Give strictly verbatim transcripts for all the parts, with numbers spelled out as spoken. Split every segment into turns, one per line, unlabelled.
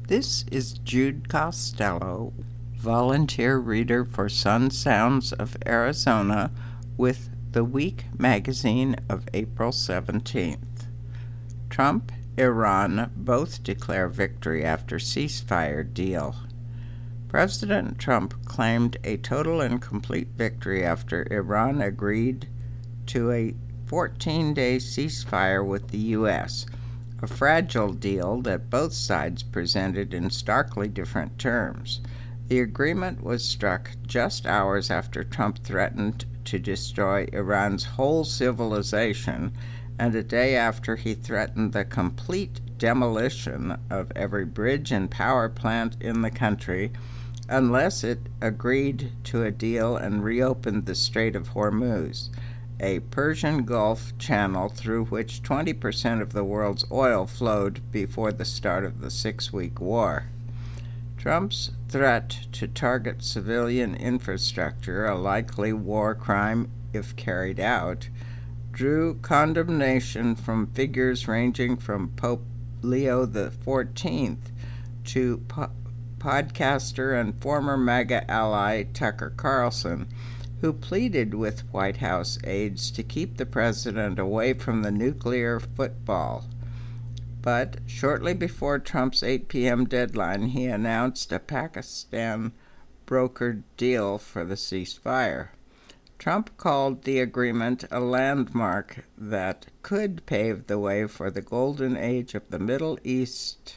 This is Jude Costello, volunteer reader for Sun Sounds of Arizona, with the Week magazine of April seventeenth. Trump, Iran both declare victory after ceasefire deal. President Trump claimed a total and complete victory after Iran agreed to a fourteen-day ceasefire with the U S, a fragile deal that both sides presented in starkly different terms. The agreement was struck just hours after Trump threatened to destroy Iran's whole civilization, and a day after he threatened the complete demolition of every bridge and power plant in the country unless it agreed to a deal and reopened the Strait of Hormuz, a Persian Gulf channel through which twenty percent of the world's oil flowed before the start of the six-week war. Trump's threat to target civilian infrastructure, a likely war crime if carried out, drew condemnation from figures ranging from Pope Leo the fourteenth to po- podcaster and former MAGA ally Tucker Carlson, who pleaded with White House aides to keep the president away from the nuclear football. But shortly before Trump's eight p.m. deadline, he announced a Pakistan-brokered deal for the ceasefire. Trump called the agreement a landmark that could pave the way for the golden age of the Middle East.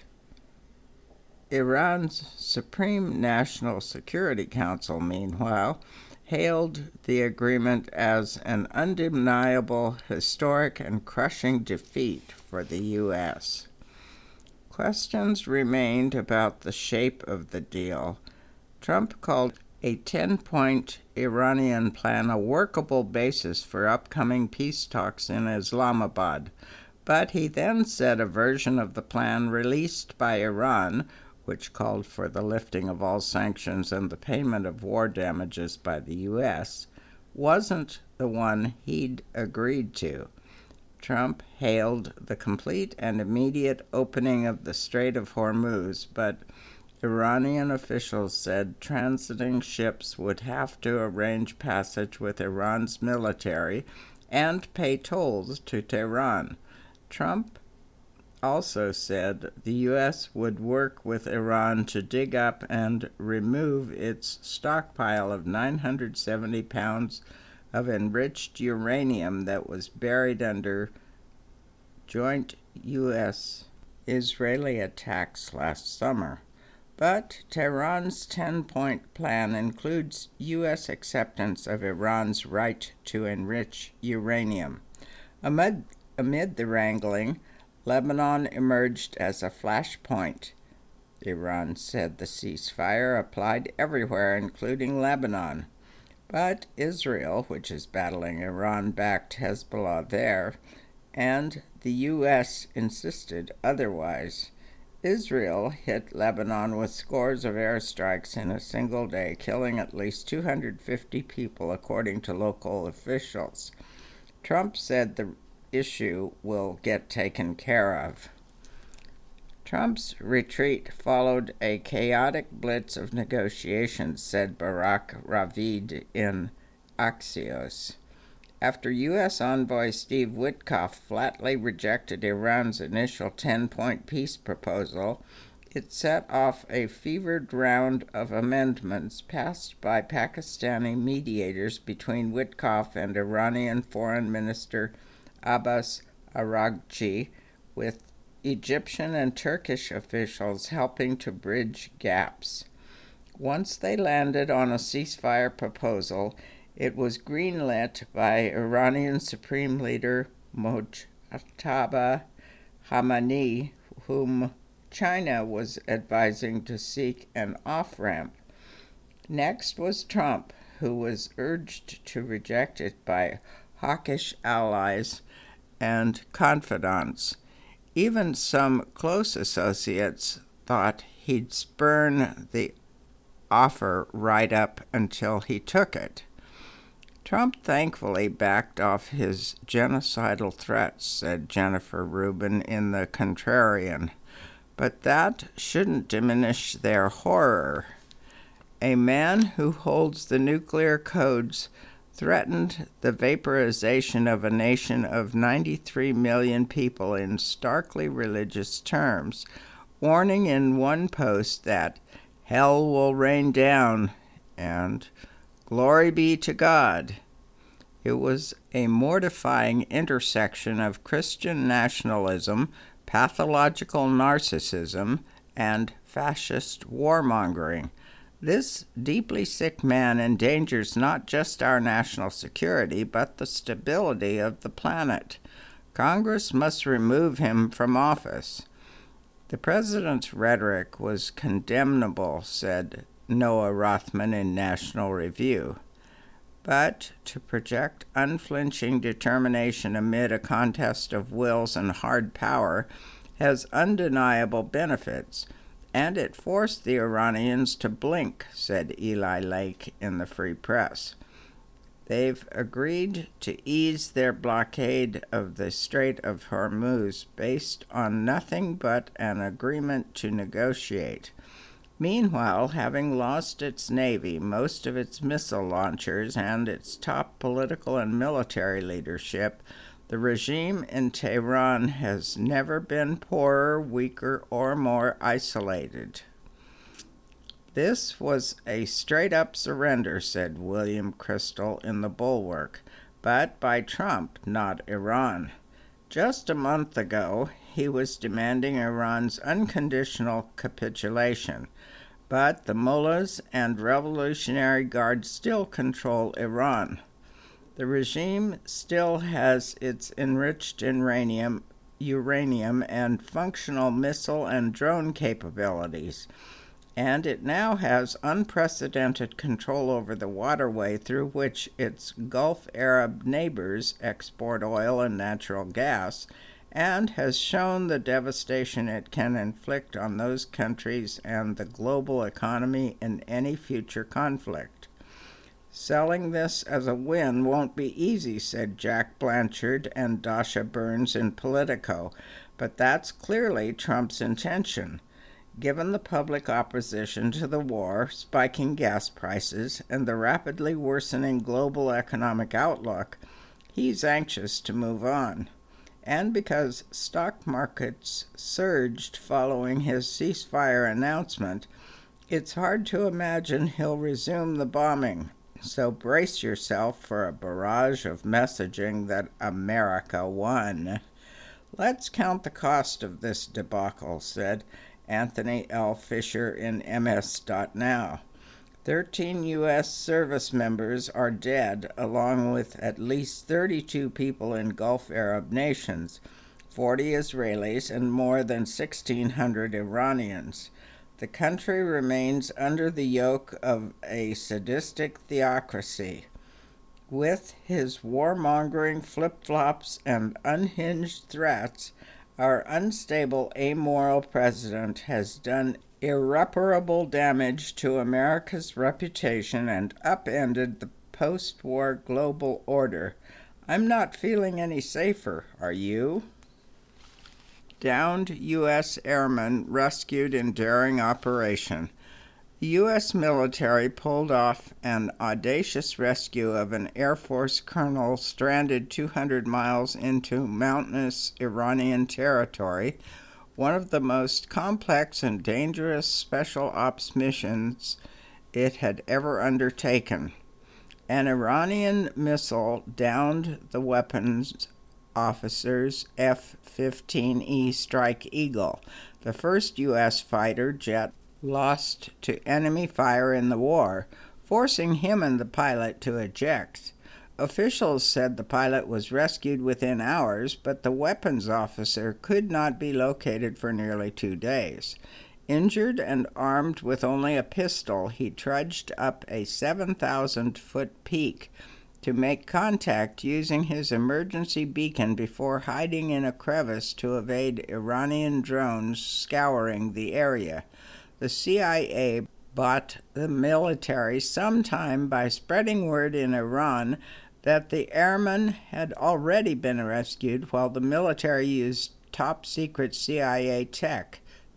Iran's Supreme National Security Council, meanwhile, hailed the agreement as an undeniable, historic, and crushing defeat for the U S. Questions remained about the shape of the deal. Trump called a ten-point Iranian plan a workable basis for upcoming peace talks in Islamabad, but he then said a version of the plan released by Iran, which called for the lifting of all sanctions and the payment of war damages by the U S, wasn't the one he'd agreed to. Trump hailed the complete and immediate opening of the Strait of Hormuz, but Iranian officials said transiting ships would have to arrange passage with Iran's military and pay tolls to Tehran. Trump also said the U S would work with Iran to dig up and remove its stockpile of nine hundred seventy pounds of enriched uranium that was buried under joint U S-Israeli attacks last summer. But Tehran's ten-point plan includes U S acceptance of Iran's right to enrich uranium. Amid, amid the wrangling, Lebanon emerged as a flashpoint. Iran said the ceasefire applied everywhere, including Lebanon. But Israel, which is battling Iran-backed Hezbollah there, and the U S insisted otherwise. Israel hit Lebanon with scores of airstrikes in a single day, killing at least two hundred fifty people, according to local officials. Trump said the issue will get taken care of. Trump's retreat followed a chaotic blitz of negotiations, said Barak Ravid in Axios. After U S envoy Steve Witkoff flatly rejected Iran's initial ten-point peace proposal, it set off a fevered round of amendments passed by Pakistani mediators between Witkoff and Iranian Foreign Minister Abbas Araghchi, with Egyptian and Turkish officials helping to bridge gaps. Once they landed on a ceasefire proposal, it was greenlit by Iranian Supreme Leader Mojtaba Khamenei, whom China was advising to seek an off-ramp. Next was Trump, who was urged to reject it by hawkish allies and confidants. Even some close associates thought he'd spurn the offer right up until he took it. Trump thankfully backed off his genocidal threats, said Jennifer Rubin in The Contrarian. but that shouldn't diminish their horror. A man who holds the nuclear codes threatened the vaporization of a nation of ninety-three million people in starkly religious terms, warning in one post that hell will rain down and glory be to God. It was a mortifying intersection of Christian nationalism, pathological narcissism, and fascist warmongering. This deeply sick man endangers not just our national security, but the stability of the planet. Congress must remove him from office. The president's rhetoric was condemnable, said Noah Rothman in National Review. But to project unflinching determination amid a contest of wills and hard power has undeniable benefits, and it forced the Iranians to blink, said Eli Lake in the Free Press. They've agreed to ease their blockade of the Strait of Hormuz based on nothing but an agreement to negotiate. Meanwhile, having lost its navy, most of its missile launchers, and its top political and military leadership, the regime in Tehran has never been poorer, weaker, or more isolated. This was a straight-up surrender, said William Crystal in The Bulwark, but by Trump, not Iran. Just a month ago, he was demanding Iran's unconditional capitulation, but the mullahs and Revolutionary Guard still control Iran. The regime still has its enriched uranium, uranium and functional missile and drone capabilities, and it now has unprecedented control over the waterway through which its Gulf Arab neighbors export oil and natural gas, and has shown the devastation it can inflict on those countries and the global economy in any future conflict. Selling this as a win won't be easy, said Jack Blanchard and Dasha Burns in Politico, but that's clearly Trump's intention. Given the public opposition to the war, spiking gas prices, and the rapidly worsening global economic outlook, he's anxious to move on. And because stock markets surged following his ceasefire announcement, it's hard to imagine he'll resume the bombing. So brace yourself for a barrage of messaging that America won. Let's count the cost of this debacle, said Anthony L. Fisher in M S dot now. Thirteen U S service members are dead, along with at least thirty-two people in Gulf Arab nations, forty Israelis, and more than sixteen hundred Iranians. The country remains under the yoke of a sadistic theocracy. With his warmongering flip-flops and unhinged threats, our unstable, amoral president has done irreparable damage to America's reputation and upended the post-war global order. I'm not feeling any safer, are you? Downed U S airmen rescued in daring operation. The U S military pulled off an audacious rescue of an Air Force colonel stranded two hundred miles into mountainous Iranian territory, one of the most complex and dangerous special ops missions it had ever undertaken. An Iranian missile downed the weapons officer's F fifteen E Strike Eagle, the first U S fighter jet lost to enemy fire in the war, forcing him and the pilot to eject. Officials said the pilot was rescued within hours, but the weapons officer could not be located for nearly two days. Injured and armed with only a pistol, he trudged up a seven thousand foot peak to make contact using his emergency beacon before hiding in a crevice to evade Iranian drones scouring the area. The C I A bought the military some time by spreading word in Iran that the airman had already been rescued while the military used top-secret C I A tech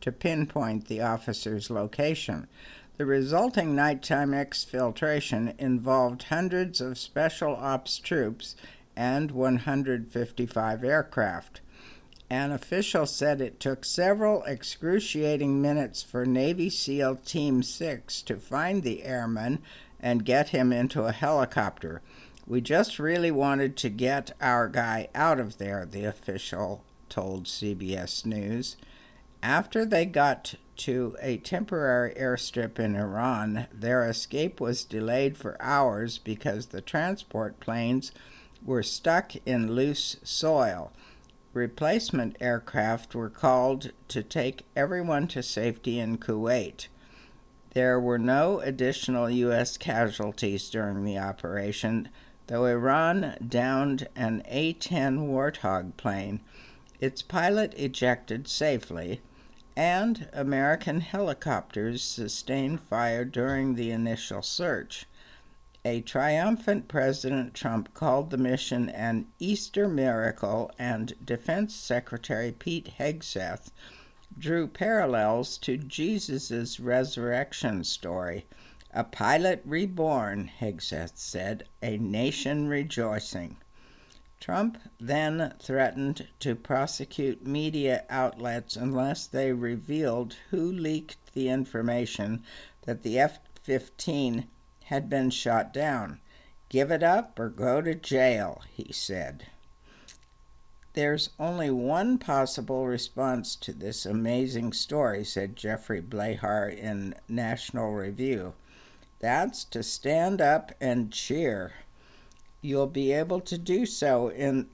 to pinpoint the officer's location. The resulting nighttime exfiltration involved hundreds of special ops troops and one hundred fifty-five aircraft. An official said it took several excruciating minutes for Navy SEAL Team six to find the airman and get him into a helicopter. "We just really wanted to get our guy out of there," the official told C B S News. After they got to a temporary airstrip in Iran, their escape was delayed for hours because the transport planes were stuck in loose soil. Replacement aircraft were called to take everyone to safety in Kuwait. There were no additional U S casualties during the operation, though Iran downed an A ten Warthog plane. Its pilot ejected safely, and American helicopters sustained fire during the initial search. A triumphant President Trump called the mission an Easter miracle, and Defense Secretary Pete Hegseth drew parallels to Jesus' resurrection story. "A pilot reborn," Hegseth said, "a nation rejoicing." Trump then threatened to prosecute media outlets unless they revealed who leaked the information that the F fifteen had been shot down. "Give it up or go to jail," he said. "There's only one possible response to this amazing story," said Jeffrey Blahar in National Review. "That's to stand up and cheer. You'll be able to do so in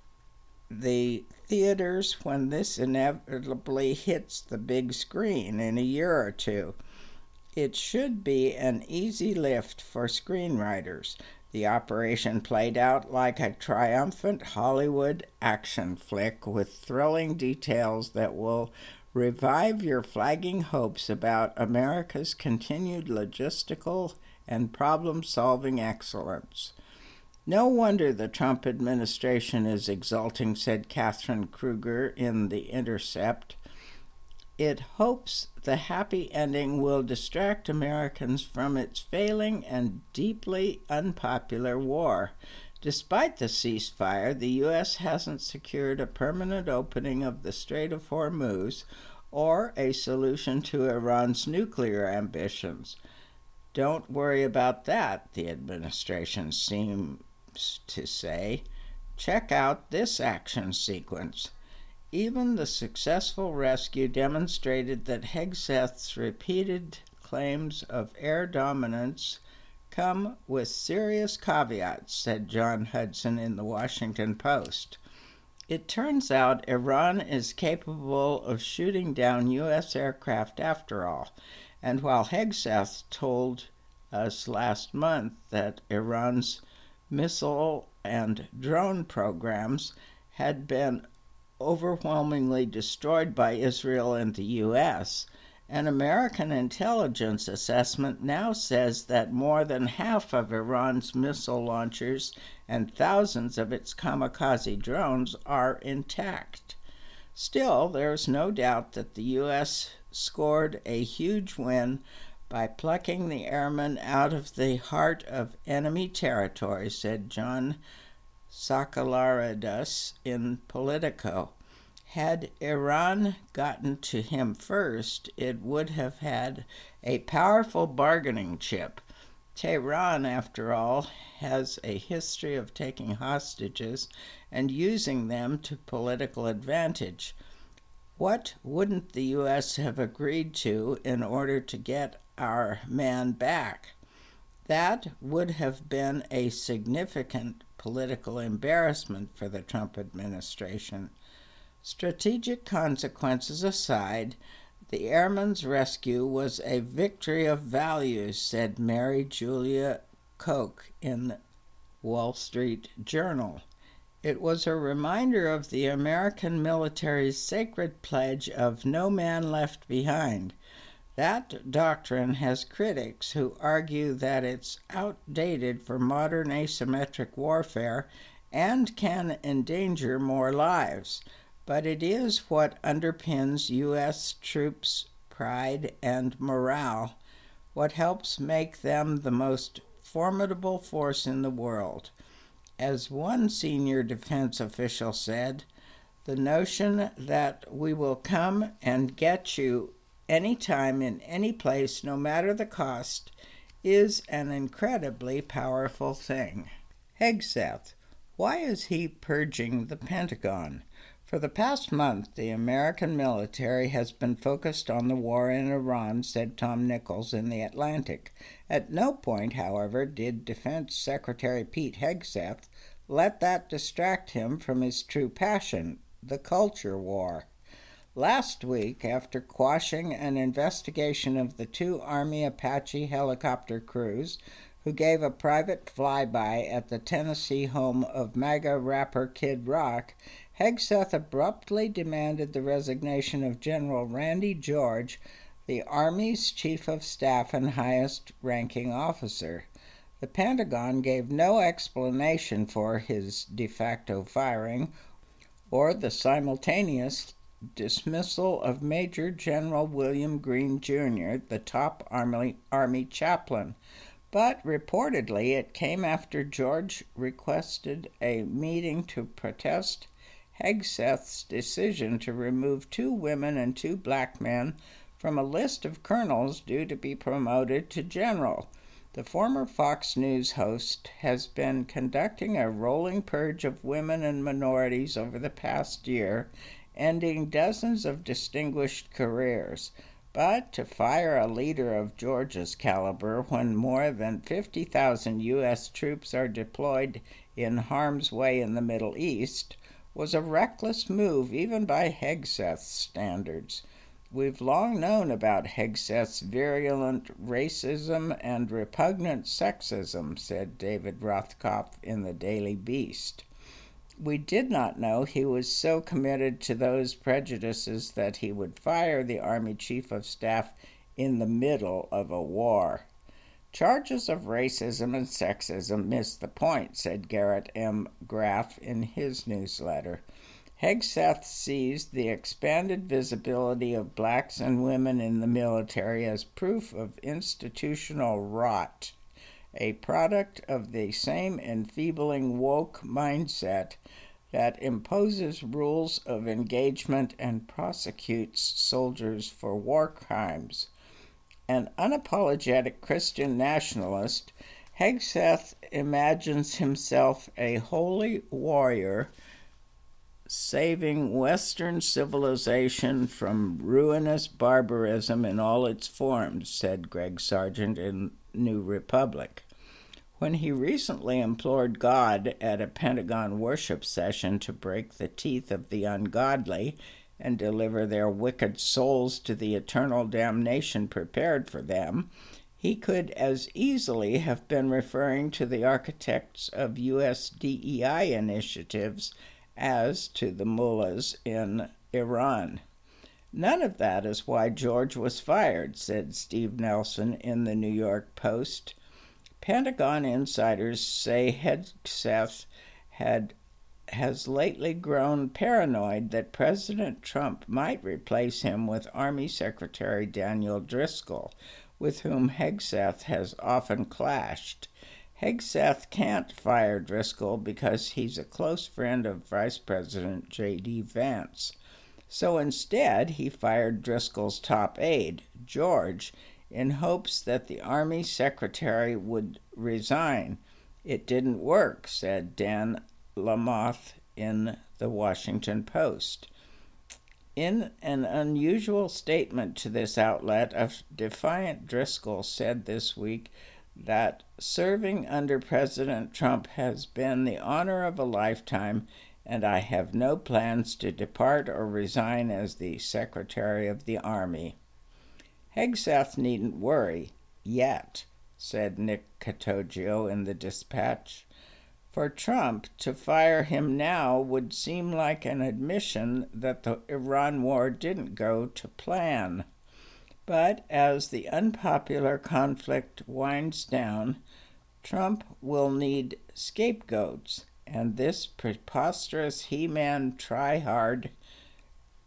the theaters when this inevitably hits the big screen in a year or two. It should be an easy lift for screenwriters. The operation played out like a triumphant Hollywood action flick with thrilling details that will revive your flagging hopes about America's continued logistical and problem-solving excellence." "No wonder the Trump administration is exulting," said Catherine Kruger in The Intercept. "It hopes the happy ending will distract Americans from its failing and deeply unpopular war. Despite the ceasefire, the U S hasn't secured a permanent opening of the Strait of Hormuz or a solution to Iran's nuclear ambitions. Don't worry about that," the administration seems to say. "Check out this action sequence." Even the successful rescue demonstrated that Hegseth's repeated claims of air dominance come with serious caveats, said John Hudson in the Washington Post. "It turns out Iran is capable of shooting down U S aircraft after all, and while Hegseth told us last month that Iran's missile and drone programs had been overwhelmingly destroyed by Israel and the U S, an American intelligence assessment now says that more than half of Iran's missile launchers and thousands of its kamikaze drones are intact. Still, there is no doubt that the U S scored a huge win by plucking the airmen out of the heart of enemy territory, said John Sakalaridis in Politico. Had Iran gotten to him first, it would have had a powerful bargaining chip. Tehran, after all, has a history of taking hostages and using them to political advantage. What wouldn't the U S have agreed to in order to get our man back? That would have been a significant political embarrassment for the Trump administration. Strategic consequences aside, the airmen's rescue was a victory of values, said Mary Julia Koch in Wall Street Journal. It was a reminder of the American military's sacred pledge of no man left behind. That doctrine has critics who argue that it's outdated for modern asymmetric warfare and can endanger more lives. but it is what underpins U S troops' pride and morale, what helps make them the most formidable force in the world. As one senior defense official said, the notion that we will come and get you anytime in any place, no matter the cost, is an incredibly powerful thing. Hegseth, why is he purging the Pentagon? For the past month, the American military has been focused on the war in Iran, said Tom Nichols in The Atlantic. At no point, however, did Defense Secretary Pete Hegseth let that distract him from his true passion, the culture war. Last week, after quashing an investigation of the two Army Apache helicopter crews who gave a private flyby at the Tennessee home of MAGA rapper Kid Rock, Hegseth abruptly demanded the resignation of General Randy George, the Army's chief of staff and highest-ranking officer. The Pentagon gave no explanation for his de facto firing or the simultaneous dismissal of Major General William Green, Junior, the top Army, Army chaplain. But reportedly it came after George requested a meeting to protest Hegseth's decision to remove two women and two black men from a list of colonels due to be promoted to general. The former Fox News host has been conducting a rolling purge of women and minorities over the past year, ending dozens of distinguished careers. But to fire a leader of Georgia's caliber when more than fifty thousand U S troops are deployed in harm's way in the Middle East was a reckless move even by Hegseth's standards. We've long known about Hegseth's virulent racism and repugnant sexism, said David Rothkopf in the Daily Beast. We did not know he was so committed to those prejudices that he would fire the Army Chief of Staff in the middle of a war. Charges of racism and sexism miss the point, said Garrett M. Graff in his newsletter. Hegseth sees the expanded visibility of blacks and women in the military as proof of institutional rot, a product of the same enfeebling woke mindset that imposes rules of engagement and prosecutes soldiers for war crimes. An unapologetic Christian nationalist, Hegseth imagines himself a holy warrior saving Western civilization from ruinous barbarism in all its forms, said Greg Sargent in New Republic. When he recently implored God at a Pentagon worship session to break the teeth of the ungodly and deliver their wicked souls to the eternal damnation prepared for them, he could as easily have been referring to the architects of U S D E I initiatives as to the mullahs in Iran. None of that is why George was fired, said Steve Nelson in the New York Post. Pentagon insiders say Hegseth had has lately grown paranoid that President Trump might replace him with Army Secretary Daniel Driscoll, with whom Hegseth has often clashed. Hegseth can't fire Driscoll because he's a close friend of Vice President J D Vance. So instead, he fired Driscoll's top aide, George, in hopes that the Army Secretary would resign. It didn't work, said Dan Lamothe in the Washington Post. In an unusual statement to this outlet, a defiant Driscoll said this week that serving under President Trump has been the honor of a lifetime, and I have no plans to depart or resign as the Secretary of the Army. Hegseth needn't worry, yet, said Nick Catoggio in the Dispatch. For Trump to fire him now would seem like an admission that the Iran war didn't go to plan. But as the unpopular conflict winds down, Trump will need scapegoats, and this preposterous He-Man try-hard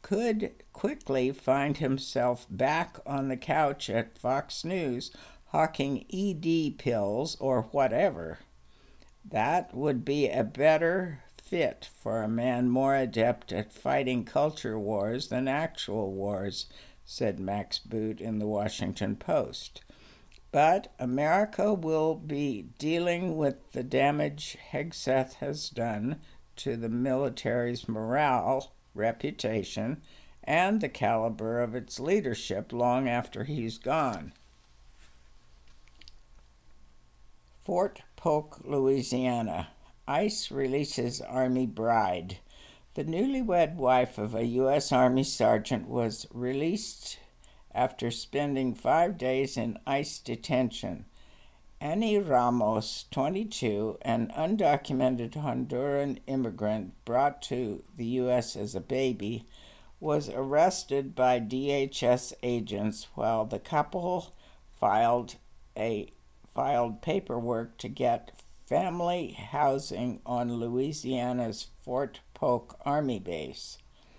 could quickly find himself back on the couch at Fox News hawking E D pills or whatever. That would be a better fit for a man more adept at fighting culture wars than actual wars, said Max Boot in the Washington Post. But America will be dealing with the damage Hegseth has done to the military's morale, reputation, and the caliber of its leadership long after he's gone. Fort Polk, Louisiana. ICE releases Army bride. The newlywed wife of a U S Army sergeant was released after spending five days in ICE detention. Annie Ramos, twenty-two, an undocumented Honduran immigrant brought to the U S as a baby, was arrested by D H S agents while the couple filed a filed paperwork to get family housing on Louisiana's Fort Polk Army Base.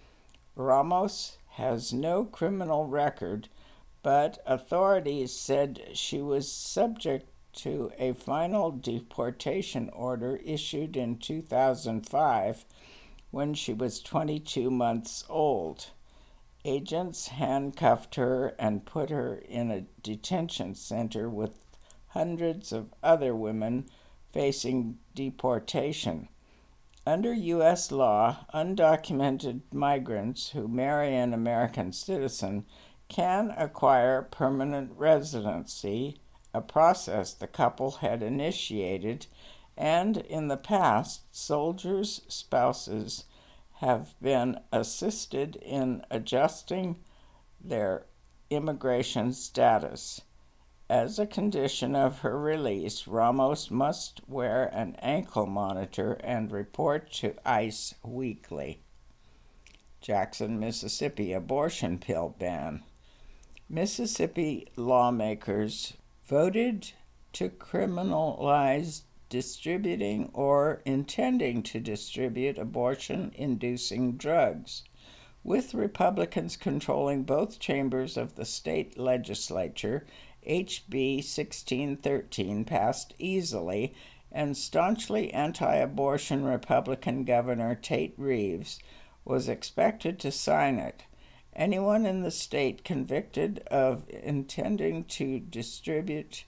Ramos has no criminal record, but authorities said she was subject to a final deportation order issued in two thousand five when she was twenty-two months old. Agents handcuffed her and put her in a detention center with hundreds of other women facing deportation. Under U S law, undocumented migrants who marry an American citizen can acquire permanent residency, a process the couple had initiated, and in the past, soldiers' spouses have been assisted in adjusting their immigration status. As a condition of her release, Ramos must wear an ankle monitor and report to ICE weekly. Jackson, Mississippi, abortion pill ban. Mississippi lawmakers voted to criminalize distributing or intending to distribute abortion-inducing drugs, with Republicans controlling both chambers of the state legislature. H B sixteen thirteen passed easily, and staunchly anti-abortion Republican Governor Tate Reeves was expected to sign it. Anyone in the state convicted of intending to distribute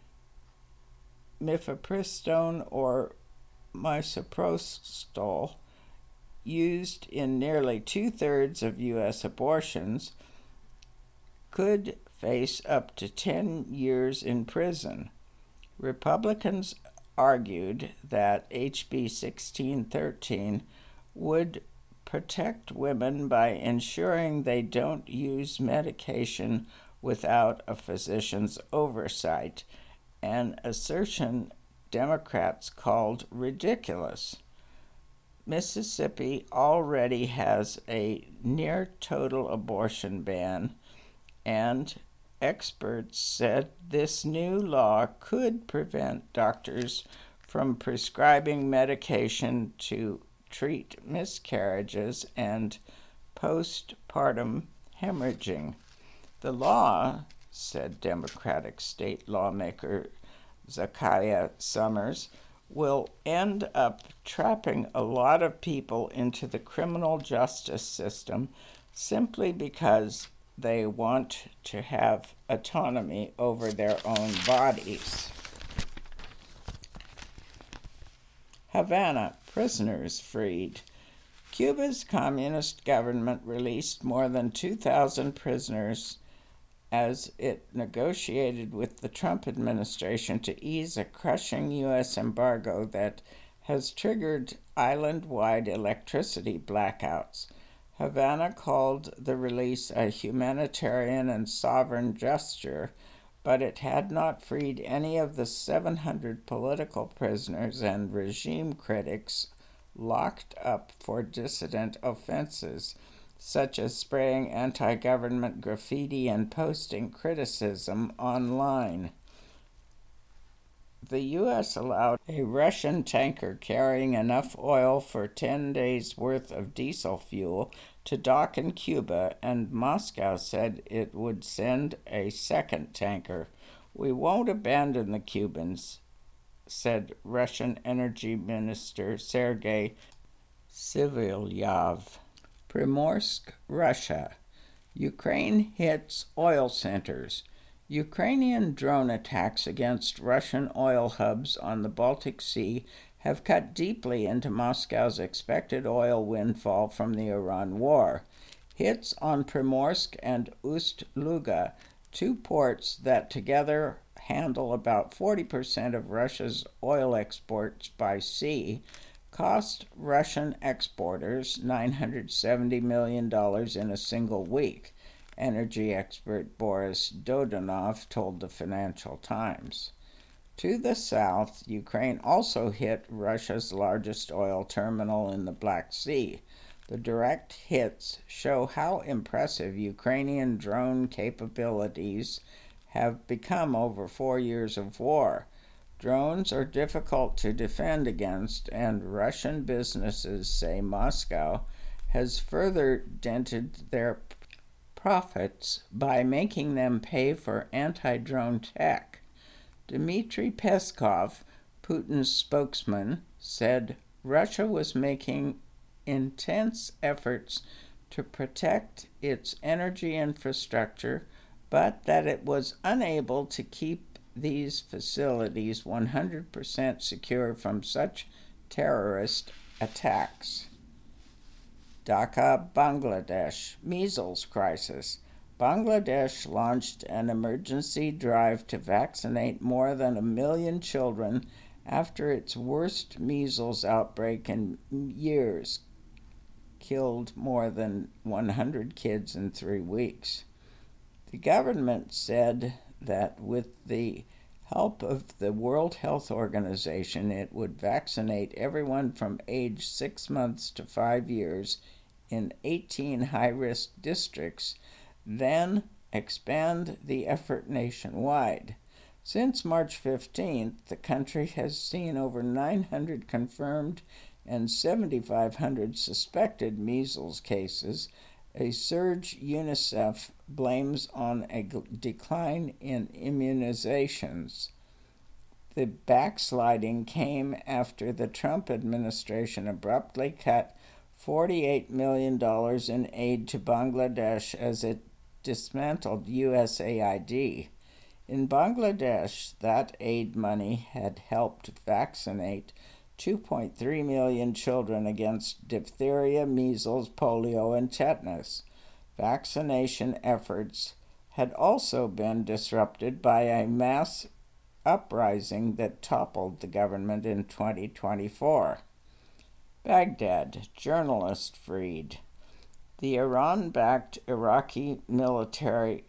mifepristone or misoprostol, used in nearly two-thirds of U S abortions, could face up to ten years in prison. Republicans argued that H B sixteen thirteen would protect women by ensuring they don't use medication without a physician's oversight, an assertion Democrats called ridiculous. Mississippi already has a near-total abortion ban, and experts said this new law could prevent doctors from prescribing medication to treat miscarriages and postpartum hemorrhaging. The law, said Democratic state lawmaker Zakiya Summers, will end up trapping a lot of people into the criminal justice system simply because they want to have autonomy over their own bodies. Havana, prisoners freed. Cuba's communist government released more than two thousand prisoners as it negotiated with the Trump administration to ease a crushing U S embargo that has triggered island-wide electricity blackouts. Havana called the release a humanitarian and sovereign gesture, but it had not freed any of the seven hundred political prisoners and regime critics locked up for dissident offenses, such as spraying anti-government graffiti and posting criticism online. The U S allowed a Russian tanker carrying enough oil for ten days' worth of diesel fuel to dock in Cuba, and Moscow said it would send a second tanker. "We won't abandon the Cubans," said Russian Energy Minister Sergei Sivilyev. Primorsk, Russia. Ukraine hits oil centers. Ukrainian drone attacks against Russian oil hubs on the Baltic Sea have cut deeply into Moscow's expected oil windfall from the Iran war. Hits on Primorsk and Ust-Luga, two ports that together handle about forty percent of Russia's oil exports by sea, cost Russian exporters nine hundred seventy million dollars in a single week, energy expert Boris Dodonov told the Financial Times. To the south, Ukraine also hit Russia's largest oil terminal in the Black Sea. The direct hits show how impressive Ukrainian drone capabilities have become over four years of war. Drones are difficult to defend against, and Russian businesses say Moscow has further dented their profits by making them pay for anti-drone tech. Dmitry Peskov, Putin's spokesman, said Russia was making intense efforts to protect its energy infrastructure, but that it was unable to keep these facilities one hundred percent secure from such terrorist attacks. Dhaka, Bangladesh. Measles crisis. Bangladesh launched an emergency drive to vaccinate more than a million children after its worst measles outbreak in years killed more than one hundred kids in three weeks. The government said that with the help of the World Health Organization, it would vaccinate everyone from age six months to five years in eighteen high-risk districts, then expand the effort nationwide. Since March fifteenth, the country has seen over nine hundred confirmed and seven thousand five hundred suspected measles cases, a surge UNICEF blames on a decline in immunizations. The backsliding came after the Trump administration abruptly cut forty-eight million dollars in aid to Bangladesh as it dismantled U S A I D. In Bangladesh, that aid money had helped vaccinate two point three million children against diphtheria, measles, polio, and tetanus. Vaccination efforts had also been disrupted by a mass uprising that toppled the government in twenty twenty-four. Baghdad, journalist freed. The Iran-backed Iraqi military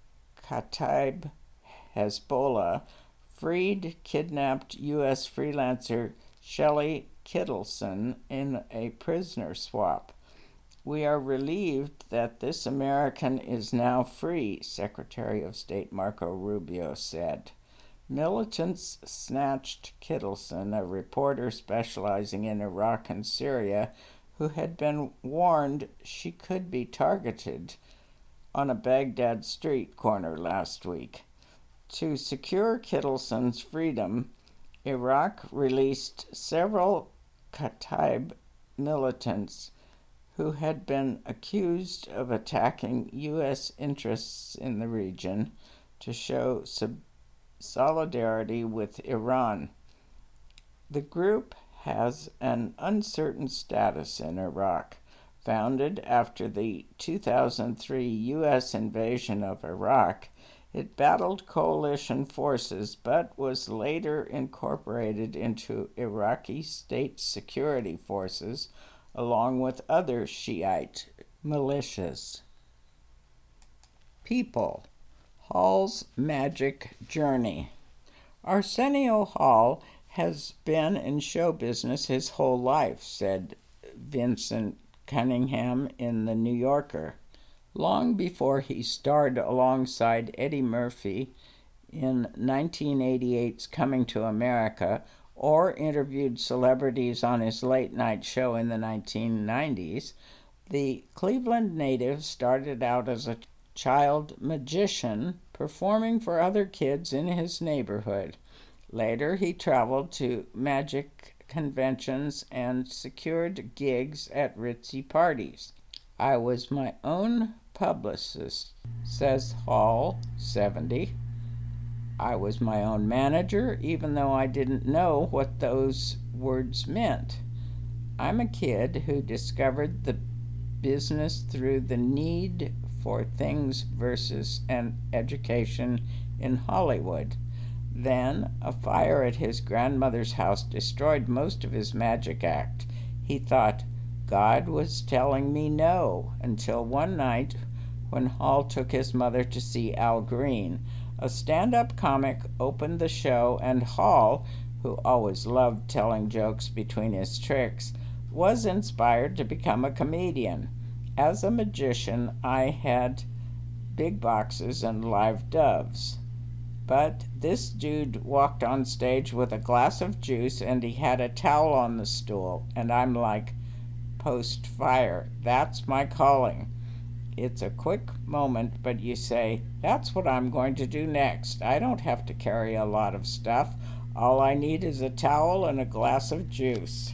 Kataib Hezbollah freed kidnapped U S freelancer Shelley Kittleson in a prisoner swap. "We are relieved that this American is now free," Secretary of State Marco Rubio said. Militants snatched Kittleson, a reporter specializing in Iraq and Syria, who had been warned she could be targeted on a Baghdad street corner last week. To secure Kittleson's freedom, Iraq released several Kataib militants who had been accused of attacking U S interests in the region to show sub- solidarity with Iran. The group has an uncertain status in Iraq. Founded after the two thousand three U S invasion of Iraq, it battled coalition forces but was later incorporated into Iraqi state security forces along with other Shiite militias. People. Hall's magic journey. Arsenio Hall has been in show business his whole life, said Vincent Cunningham in The New Yorker. Long before he starred alongside Eddie Murphy in nineteen eighty-eight's Coming to America or interviewed celebrities on his late-night show in the nineteen nineties, The Cleveland native started out as a child magician performing for other kids in his neighborhood. Later, he traveled to magic conventions and secured gigs at ritzy parties. I was my own publicist, says Hall, seventy. I was my own manager, even though I didn't know what those words meant. I'm a kid who discovered the business through the need for things versus an education in Hollywood. Then, a fire at his grandmother's house destroyed most of his magic act. He thought, God was telling me no, until one night when Hall took his mother to see Al Green. A stand-up comic opened the show, and Hall, who always loved telling jokes between his tricks, was inspired to become a comedian. As a magician, I had big boxes and live doves. But this dude walked on stage with a glass of juice, and he had a towel on the stool, and I'm like, post-fire, that's my calling. It's a quick moment, but you say, that's what I'm going to do next. I don't have to carry a lot of stuff. All I need is a towel and a glass of juice.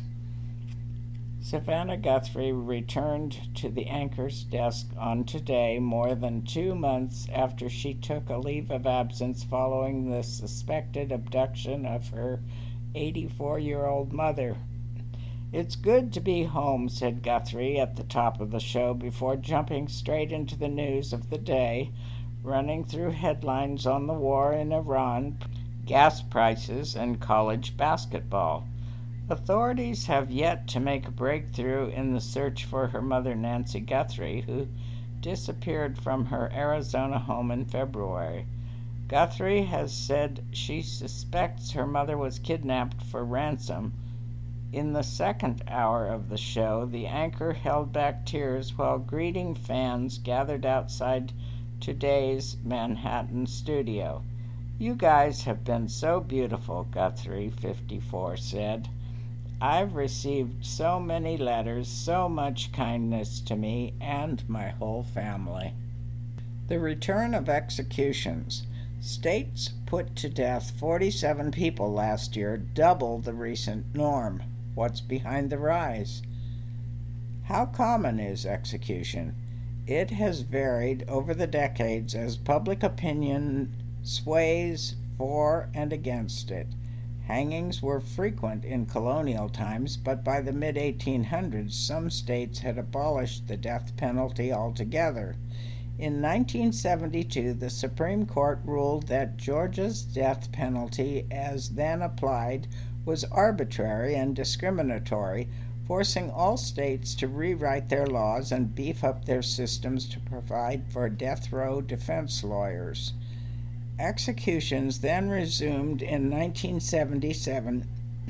Savannah Guthrie returned to the anchor's desk on Today more than two months after she took a leave of absence following the suspected abduction of her eighty-four-year-old mother. It's good to be home, said Guthrie at the top of the show before jumping straight into the news of the day, running through headlines on the war in Iran, gas prices, and college basketball. Authorities have yet to make a breakthrough in the search for her mother, Nancy Guthrie, who disappeared from her Arizona home in February. Guthrie has said she suspects her mother was kidnapped for ransom. In the second hour of the show, the anchor held back tears while greeting fans gathered outside Today's Manhattan studio. You guys have been so beautiful, Guthrie, fifty-four, said. I've received so many letters, so much kindness to me and my whole family. The return of executions. States put to death forty-seven people last year, double the recent norm. What's behind the rise? How common is execution? It has varied over the decades as public opinion sways for and against it. Hangings were frequent in colonial times, but by the mid eighteen hundreds, some states had abolished the death penalty altogether. In nineteen seventy-two, the Supreme Court ruled that Georgia's death penalty, as then applied, was arbitrary and discriminatory, forcing all states to rewrite their laws and beef up their systems to provide for death row defense lawyers. Executions then resumed in nineteen seventy-seven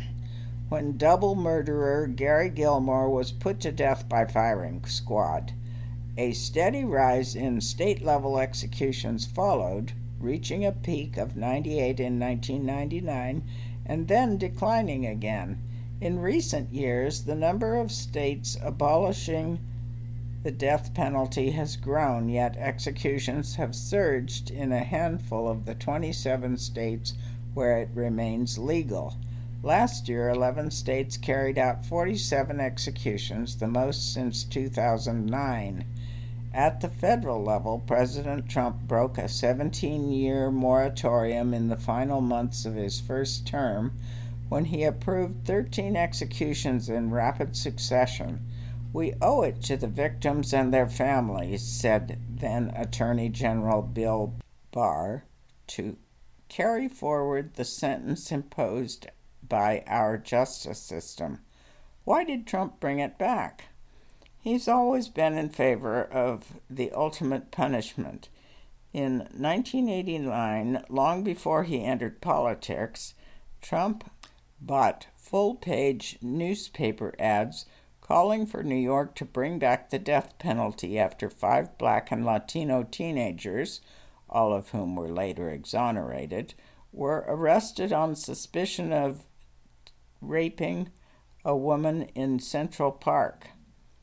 when double murderer Gary Gilmore was put to death by firing squad. A steady rise in state-level executions followed, reaching a peak of ninety-eight in nineteen ninety-nine and then declining again. In recent years, the number of states abolishing the death penalty has grown, yet executions have surged in a handful of the twenty-seven states where it remains legal. Last year, eleven states carried out forty-seven executions, the most since two thousand nine. At the federal level, President Trump broke a seventeen-year moratorium in the final months of his first term when he approved thirteen executions in rapid succession. We owe it to the victims and their families, said then Attorney General Bill Barr, to carry forward the sentence imposed by our justice system. Why did Trump bring it back? He's always been in favor of the ultimate punishment. In nineteen eighty-nine, long before he entered politics, Trump bought full-page newspaper ads calling for New York to bring back the death penalty after five Black and Latino teenagers, all of whom were later exonerated, were arrested on suspicion of raping a woman in Central Park.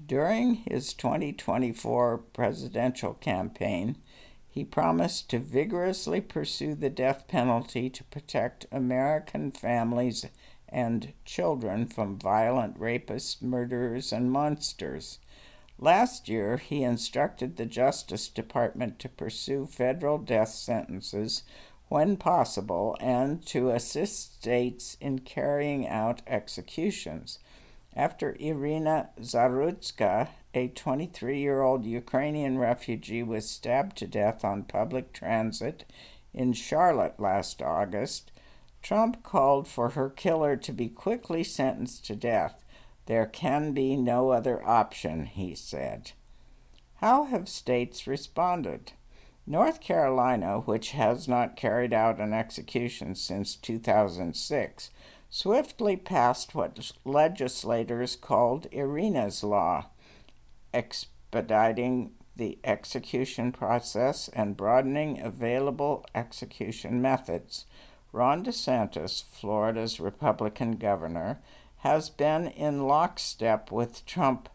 During his twenty twenty-four presidential campaign, he promised to vigorously pursue the death penalty to protect American families and children from violent rapists, murderers, and monsters. Last year, he instructed the Justice Department to pursue federal death sentences when possible and to assist states in carrying out executions. After Irina Zarutska, a twenty-three-year-old Ukrainian refugee, was stabbed to death on public transit in Charlotte last August, Trump called for her killer to be quickly sentenced to death. There can be no other option, he said. How have states responded? North Carolina, which has not carried out an execution since two thousand six, swiftly passed what legislators called Irina's Law, expediting the execution process and broadening available execution methods. Ron DeSantis, Florida's Republican governor, has been in lockstep with Trump's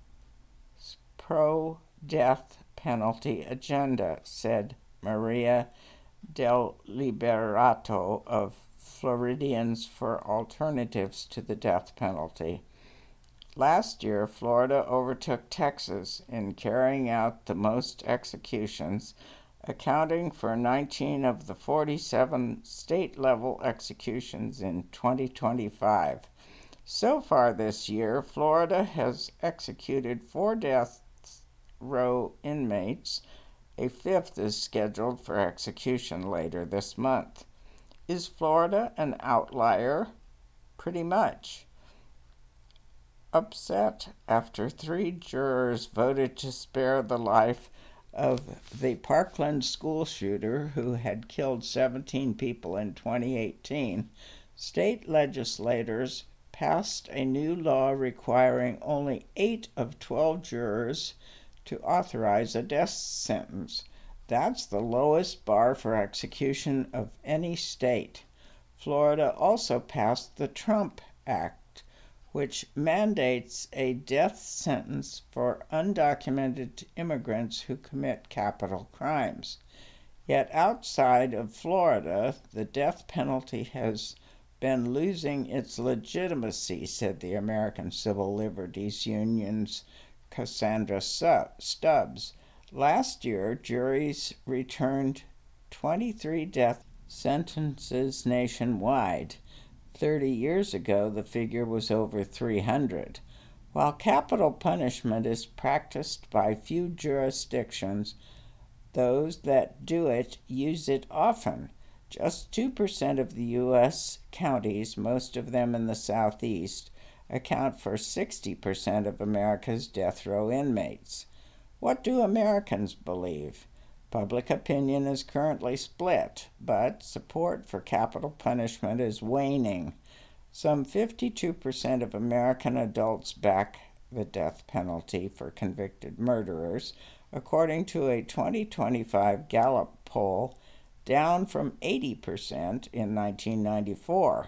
pro-death penalty agenda, said Maria Del Liberato of Floridians for Alternatives to the Death Penalty. Last year, Florida overtook Texas in carrying out the most executions, accounting for nineteen of the forty-seven state-level executions in twenty twenty-five. So far this year, Florida has executed four death row inmates. A fifth is scheduled for execution later this month. Is Florida an outlier? Pretty much. Upset after three jurors voted to spare the life of the Parkland school shooter who had killed seventeen people in twenty eighteen, state legislators passed a new law requiring only eight of twelve jurors to authorize a death sentence. That's the lowest bar for execution of any state. Florida also passed the Trump Act, which mandates a death sentence for undocumented immigrants who commit capital crimes. Yet outside of Florida, the death penalty has been losing its legitimacy, said the American Civil Liberties Union's Cassandra Stubbs. Last year, juries returned twenty-three death sentences nationwide. Thirty years ago, the figure was over three hundred. While capital punishment is practiced by few jurisdictions, those that do it use it often. Just two percent of the U S counties, most of them in the Southeast, account for sixty percent of America's death row inmates. What do Americans believe? Public opinion is currently split, but support for capital punishment is waning. Some fifty-two percent of American adults back the death penalty for convicted murderers, according to a twenty twenty-five Gallup poll, down from eighty percent in nineteen ninety-four.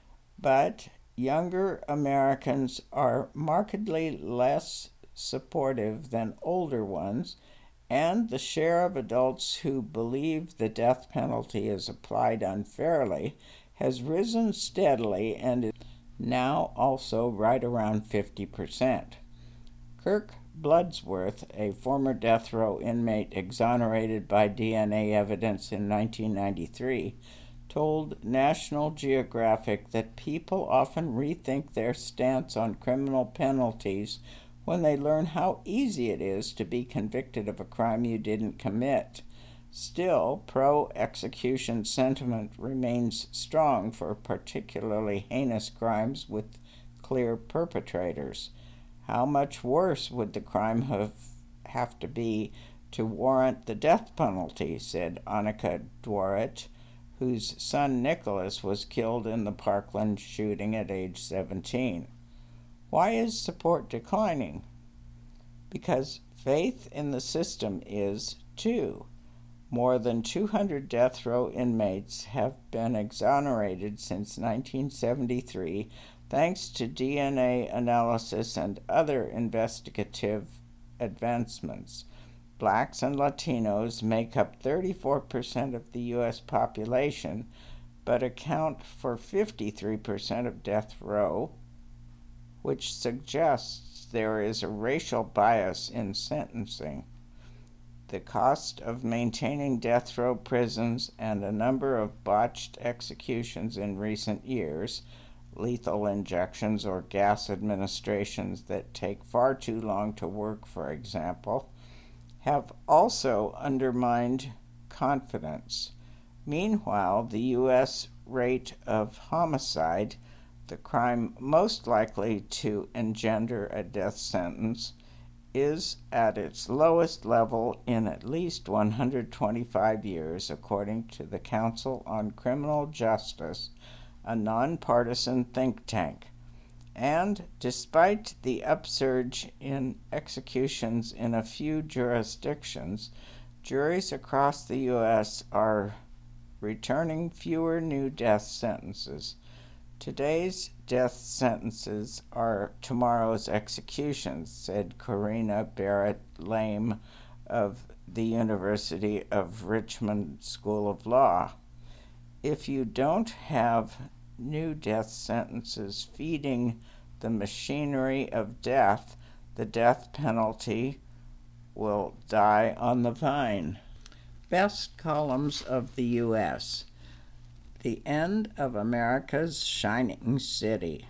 But younger Americans are markedly less supportive than older ones, and the share of adults who believe the death penalty is applied unfairly has risen steadily and is now also right around fifty percent. Kirk Bloodsworth, a former death row inmate exonerated by D N A evidence in nineteen ninety-three, told National Geographic that people often rethink their stance on criminal penalties when they learn how easy it is to be convicted of a crime you didn't commit. Still, pro-execution sentiment remains strong for particularly heinous crimes with clear perpetrators. How much worse would the crime have, have to be to warrant the death penalty, said Annika Dworet, whose son Nicholas was killed in the Parkland shooting at age seventeen. Why is support declining? Because faith in the system is, too. More than two hundred death row inmates have been exonerated since nineteen seventy-three, Thanks to D N A analysis and other investigative advancements, blacks and Latinos make up thirty-four percent of the U S population, but account for fifty-three percent of death row, which suggests there is a racial bias in sentencing. The cost of maintaining death row prisons and a number of botched executions in recent years, lethal injections or gas administrations that take far too long to work, for example, have also undermined confidence. Meanwhile, the U S rate of homicide, the crime most likely to engender a death sentence, is at its lowest level in at least one hundred twenty-five years, according to the Council on Criminal Justice, a nonpartisan think tank. And despite the upsurge in executions in a few jurisdictions, juries across the U S are returning fewer new death sentences. Today's death sentences are tomorrow's executions, said Corina Barrett Lame of the University of Richmond School of Law. If you don't have new death sentences feeding the machinery of death, the death penalty will die on the vine. Best columns of the U S The end of America's shining city.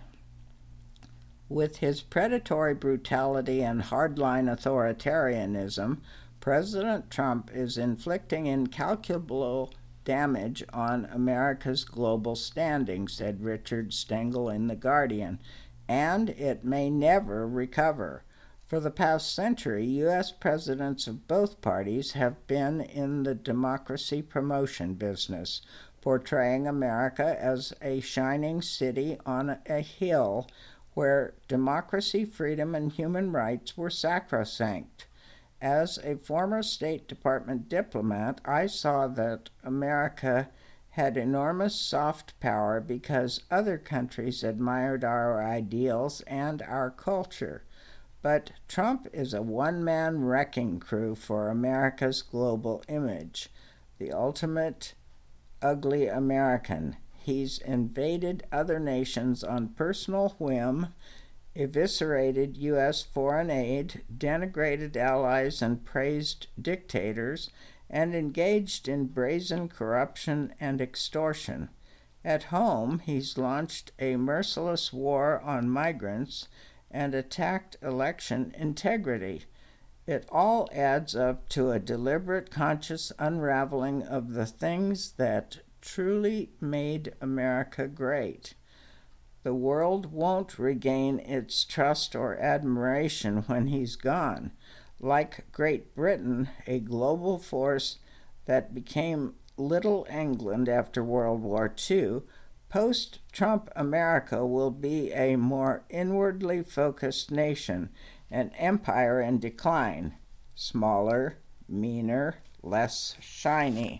With his predatory brutality and hardline authoritarianism, President Trump is inflicting incalculable damage on America's global standing, said Richard Stengel in The Guardian, and it may never recover. For the past century, U S presidents of both parties have been in the democracy promotion business, portraying America as a shining city on a hill where democracy, freedom, and human rights were sacrosanct. As a former State Department diplomat, I saw that America had enormous soft power because other countries admired our ideals and our culture. But Trump is a one-man wrecking crew for America's global image, the ultimate ugly American. He's invaded other nations on personal whim, eviscerated U S foreign aid, denigrated allies and praised dictators, and engaged in brazen corruption and extortion. At home, he's launched a merciless war on migrants and attacked election integrity. It all adds up to a deliberate, conscious unraveling of the things that truly made America great. The world won't regain its trust or admiration when he's gone. Like Great Britain, a global force that became Little England after World War Two, post-Trump America will be a more inwardly focused nation, an empire in decline, smaller, meaner, less shiny.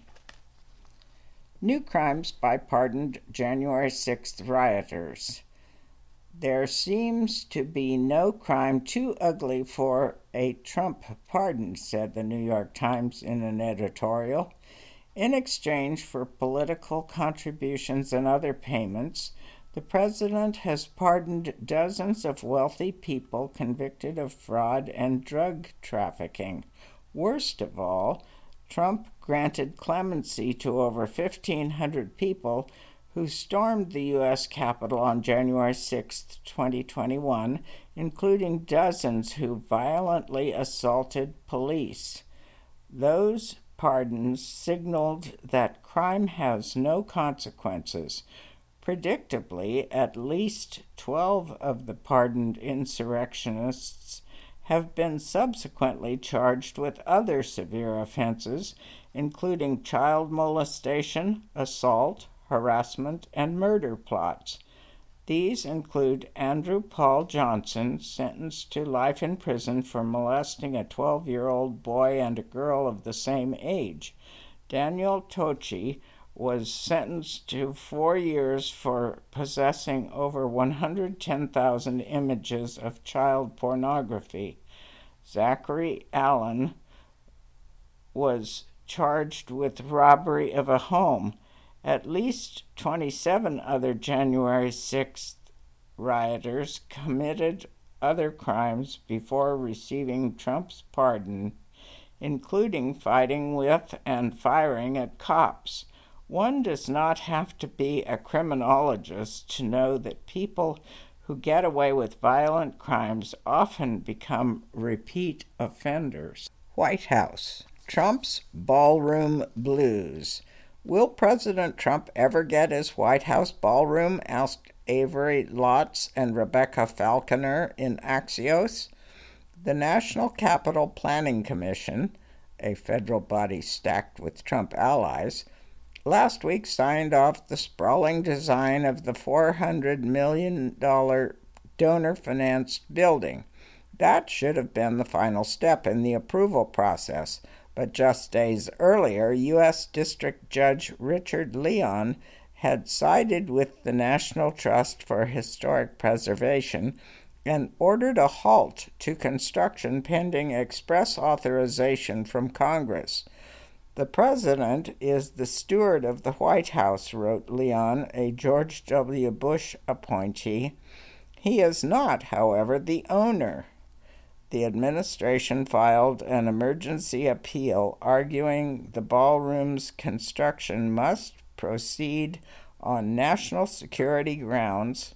New crimes by pardoned January sixth rioters. There seems to be no crime too ugly for a Trump pardon, said the New York Times in an editorial. In exchange for political contributions and other payments, the president has pardoned dozens of wealthy people convicted of fraud and drug trafficking. Worst of all, Trump granted clemency to over fifteen hundred people who stormed the U S Capitol on January sixth, twenty twenty-one, including dozens who violently assaulted police. Those pardons signaled that crime has no consequences. Predictably, at least twelve of the pardoned insurrectionists have been subsequently charged with other severe offenses, including child molestation, assault, harassment, and murder plots. These include Andrew Paul Johnson, sentenced to life in prison for molesting a twelve-year-old boy and a girl of the same age, Daniel Tochi, was sentenced to four years for possessing over one hundred ten thousand images of child pornography. Zachary Allen was charged with robbery of a home. At least twenty-seven other January sixth rioters committed other crimes before receiving Trump's pardon, including fighting with and firing at cops. One does not have to be a criminologist to know that people who get away with violent crimes often become repeat offenders. White House. Trump's ballroom blues. Will President Trump ever get his White House ballroom? Asked Avery Lotz and Rebecca Falconer in Axios. The National Capital Planning Commission, a federal body stacked with Trump allies, last week signed off the sprawling design of the four hundred million dollars donor-financed building. That should have been the final step in the approval process, but just days earlier, U S District Judge Richard Leon had sided with the National Trust for Historic Preservation and ordered a halt to construction pending express authorization from Congress. The president is the steward of the White House, wrote Leon, a George W. Bush appointee. He is not, however, the owner. The administration filed an emergency appeal arguing the ballroom's construction must proceed on national security grounds,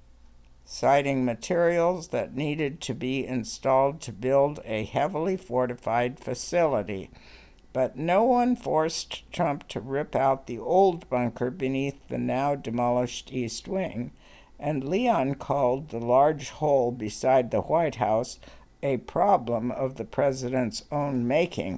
citing materials that needed to be installed to build a heavily fortified facility. But no one forced Trump to rip out the old bunker beneath the now demolished East Wing, and Leon called the large hole beside the White House a problem of the president's own making.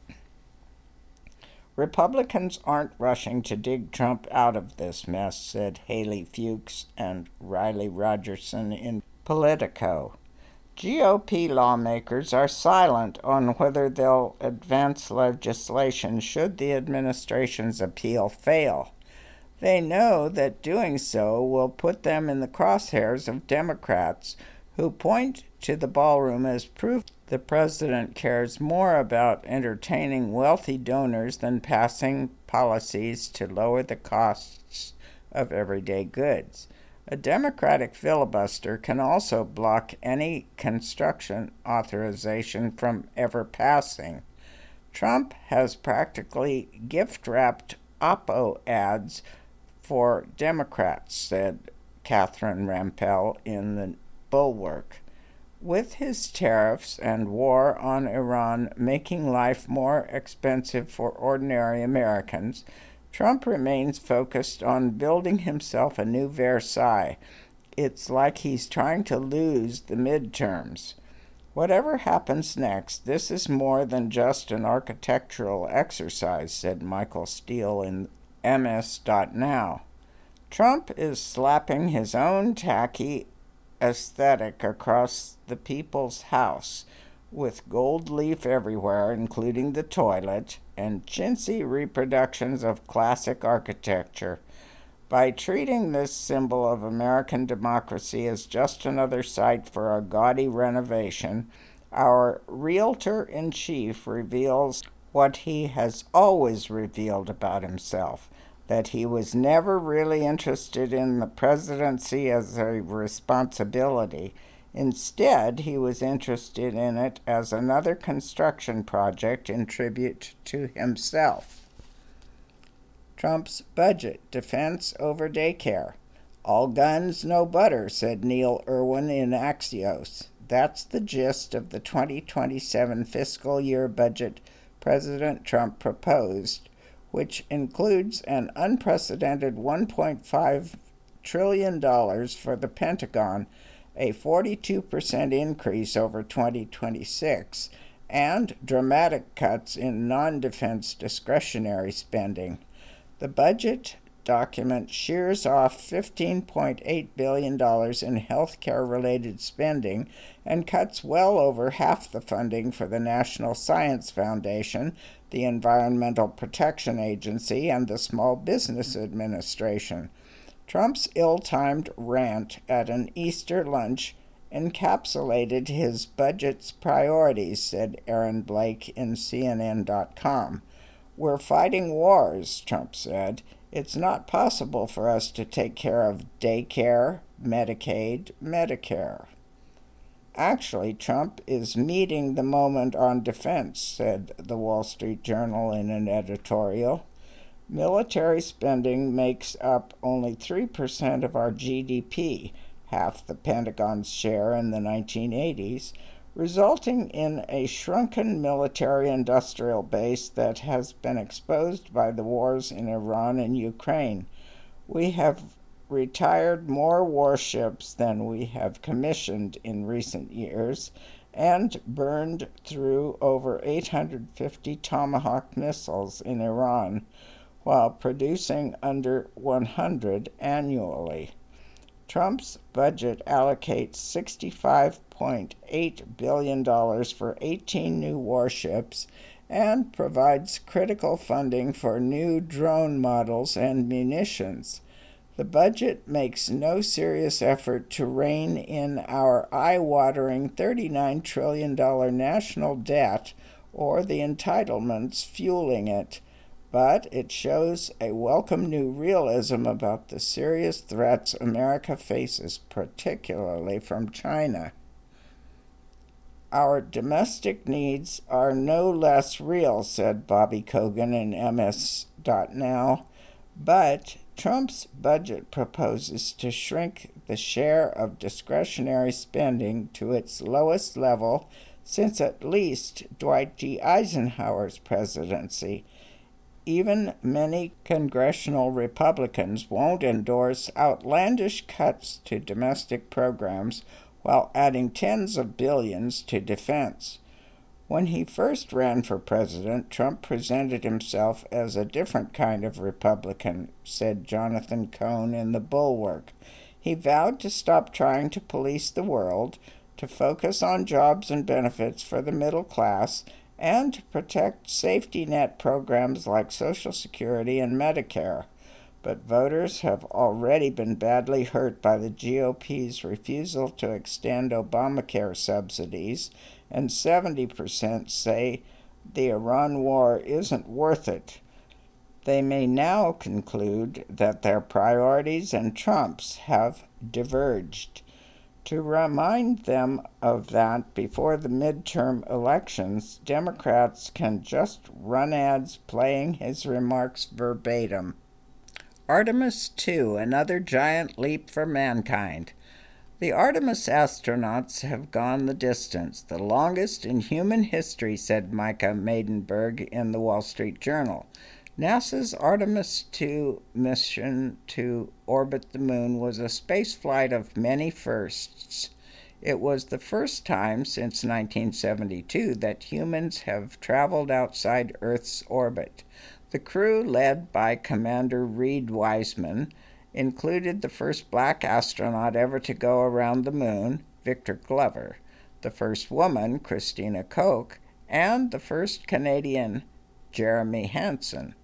Republicans aren't rushing to dig Trump out of this mess, said Haley Fuchs and Riley Rogerson in Politico. G O P lawmakers are silent on whether they'll advance legislation should the administration's appeal fail. They know that doing so will put them in the crosshairs of Democrats who point to the ballroom as proof the president cares more about entertaining wealthy donors than passing policies to lower the costs of everyday goods. A Democratic filibuster can also block any construction authorization from ever passing. Trump has practically gift-wrapped Oppo ads for Democrats, said Catherine Rampell in the Bulwark. With his tariffs and war on Iran making life more expensive for ordinary Americans, Trump remains focused on building himself a new Versailles. It's like he's trying to lose the midterms. Whatever happens next, this is more than just an architectural exercise, said Michael Steele in M S dot now. Trump is slapping his own tacky aesthetic across the people's house, with gold leaf everywhere, including the toilet, and chintzy reproductions of classic architecture. By treating this symbol of American democracy as just another site for a gaudy renovation, our realtor-in-chief reveals what he has always revealed about himself, that he was never really interested in the presidency as a responsibility. Instead, he was interested in it as another construction project in tribute to himself. Trump's budget, defense over daycare. All guns, no butter, said Neil Irwin in Axios. That's the gist of the twenty twenty-seven fiscal year budget President Trump proposed, which includes an unprecedented one point five trillion dollars for the Pentagon, a forty-two percent increase over twenty twenty-six, and dramatic cuts in non-defense discretionary spending. The budget document shears off fifteen point eight billion dollars in healthcare-related spending and cuts well over half the funding for the National Science Foundation, the Environmental Protection Agency, and the Small Business Administration. Trump's ill-timed rant at an Easter lunch encapsulated his budget's priorities, said Aaron Blake in C N N dot com. "We're fighting wars," Trump said. "It's not possible for us to take care of daycare, Medicaid, Medicare." Actually, Trump is meeting the moment on defense, said the Wall Street Journal in an editorial. Military spending makes up only three percent of our G D P, half the Pentagon's share in the nineteen eighties, resulting in a shrunken military-industrial base that has been exposed by the wars in Iran and Ukraine. We have retired more warships than we have commissioned in recent years and burned through over eight hundred fifty Tomahawk missiles in Iran, while producing under one hundred annually. Trump's budget allocates sixty-five point eight billion dollars for eighteen new warships and provides critical funding for new drone models and munitions. The budget makes no serious effort to rein in our eye-watering thirty-nine trillion dollars national debt or the entitlements fueling it, but it shows a welcome new realism about the serious threats America faces, particularly from China. Our domestic needs are no less real, said Bobby Kogan in M S dot now, but Trump's budget proposes to shrink the share of discretionary spending to its lowest level since at least Dwight D. Eisenhower's presidency. Even many congressional Republicans won't endorse outlandish cuts to domestic programs while adding tens of billions to defense. When he first ran for president, Trump presented himself as a different kind of Republican, said Jonathan Cohn in The Bulwark. He vowed to stop trying to police the world, to focus on jobs and benefits for the middle class, and to protect safety net programs like Social Security and Medicare. But voters have already been badly hurt by the G O P's refusal to extend Obamacare subsidies, and seventy percent say the Iran war isn't worth it. They may now conclude that their priorities and Trump's have diverged. To remind them of that before the midterm elections, Democrats can just run ads playing his remarks verbatim. Artemis two, another giant leap for mankind. The Artemis astronauts have gone the distance, the longest in human history, said Micah Maidenberg in the Wall Street Journal. NASA's Artemis two mission to orbit the moon was a spaceflight of many firsts. It was the first time since nineteen seventy-two that humans have traveled outside Earth's orbit. The crew, led by Commander Reed Wiseman, included the first black astronaut ever to go around the moon, Victor Glover, the first woman, Christina Koch, and the first Canadian, Jeremy Hansen.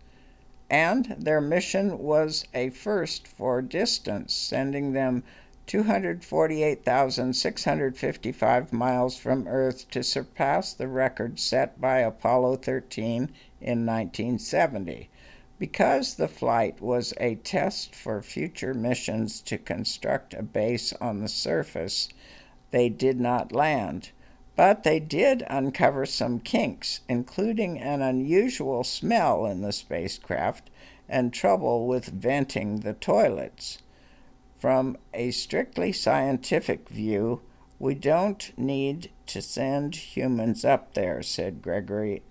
And their mission was a first for distance, sending them two hundred forty-eight thousand six hundred fifty-five miles from Earth to surpass the record set by Apollo thirteen in nineteen seventy. Because the flight was a test for future missions to construct a base on the surface, they did not land. But they did uncover some kinks, including an unusual smell in the spacecraft and trouble with venting the toilets. From a strictly scientific view, we don't need to send humans up there, said Gregory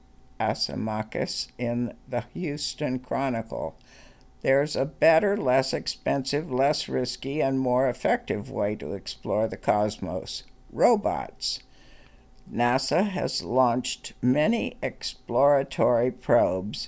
Asimakis in the Houston Chronicle. There's a better, less expensive, less risky, and more effective way to explore the cosmos: robots. NASA has launched many exploratory probes,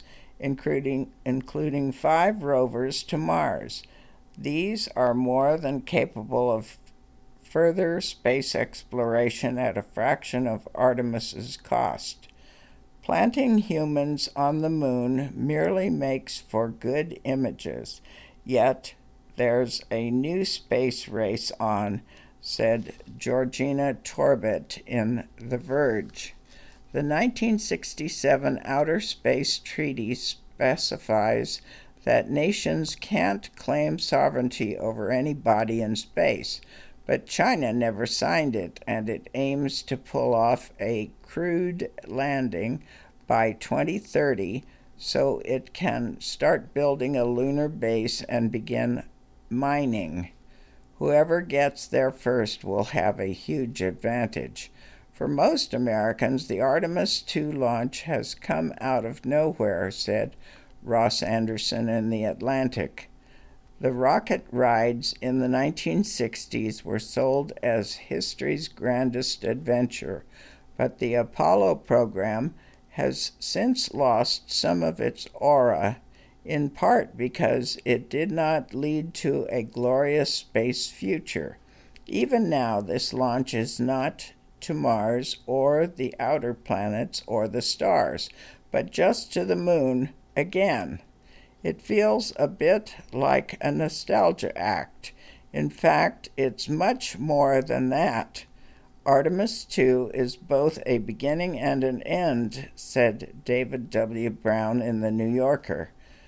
including, including five rovers to Mars. These are more than capable of further space exploration at a fraction of Artemis's cost. Planting humans on the moon merely makes for good images, yet there's a new space race on, said Georgina Torbett in The Verge. The nineteen sixty-seven Outer Space Treaty specifies that nations can't claim sovereignty over any body in space, but China never signed it, and it aims to pull off a crewed landing by twenty thirty so it can start building a lunar base and begin mining. Whoever gets there first will have a huge advantage. For most Americans, the Artemis two launch has come out of nowhere, said Ross Anderson in The Atlantic. The rocket rides in the nineteen sixties were sold as history's grandest adventure, but the Apollo program has since lost some of its aura, in part because it did not lead to a glorious space future. Even now, this launch is not to Mars or the outer planets or the stars, but just to the moon again. It feels a bit like a nostalgia act. In fact, it's much more than that. Artemis two is both a beginning and an end, said David W. Brown in The New Yorker.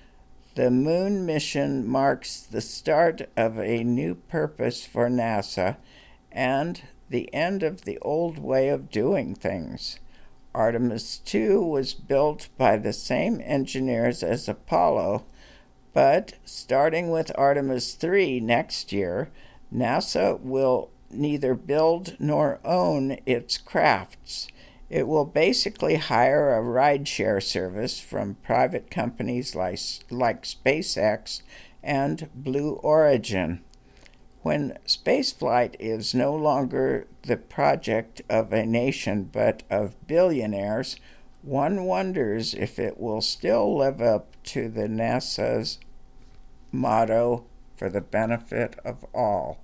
The moon mission marks the start of a new purpose for NASA and the end of the old way of doing things. Artemis two was built by the same engineers as Apollo, but starting with Artemis three next year, NASA will neither build nor own its crafts. It will basically hire a rideshare service from private companies like, like SpaceX and Blue Origin. When spaceflight is no longer the project of a nation but of billionaires, one wonders if it will still live up to the NASA's motto, for the benefit of all.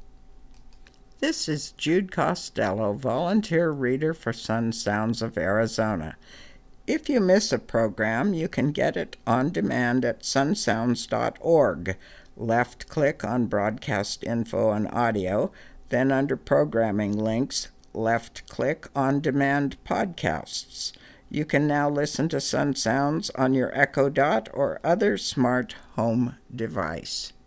This is Jude Costello, volunteer reader for Sun Sounds of Arizona. If you miss a program, you can get it on demand at sun sounds dot org. Left-click on Broadcast Info and Audio, then under Programming Links, left-click on Demand Podcasts. You can now listen to Sun Sounds on your Echo Dot or other smart home device.